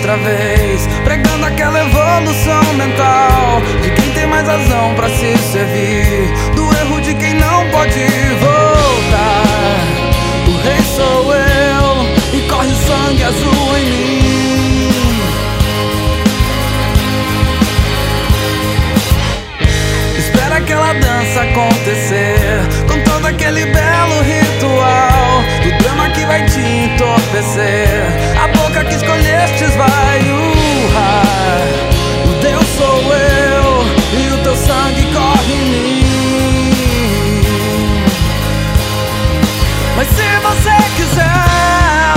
outra vez, pregando aquela evolução mental de quem tem mais razão pra se servir, do erro de quem não pode voltar. O rei sou eu e corre o sangue azul em mim. Espera aquela dança acontecer, com todo aquele belo ritual do drama que vai te entorpecer. A boca que escolhestes vai urrar. O Deus sou eu e o teu sangue corre em mim. Mas se você quiser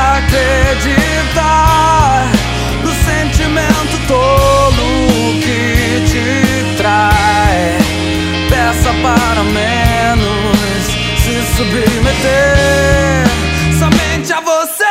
acreditar no sentimento tolo que te trai, peça para menos se submeter somente a você.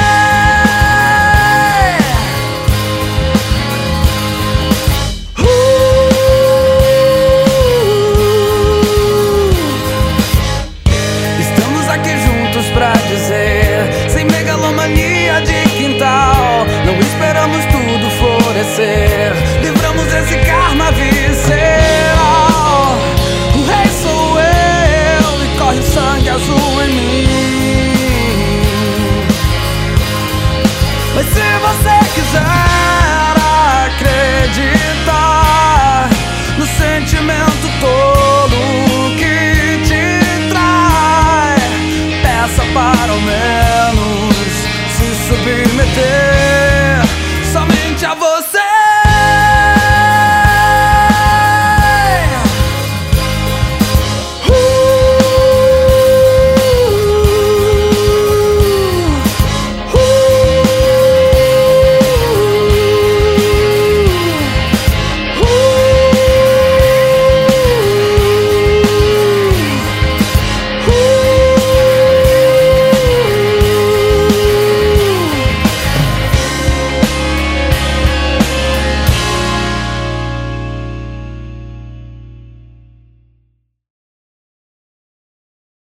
Estamos aqui juntos pra dizer, sem megalomania de quintal, não esperamos tudo florescer, livramos esse karma visceral. O rei sou eu e corre o sangue azul em mim. Mas se você quiser acreditar no sentimento tolo que te trai, peça para ao menos se submeter.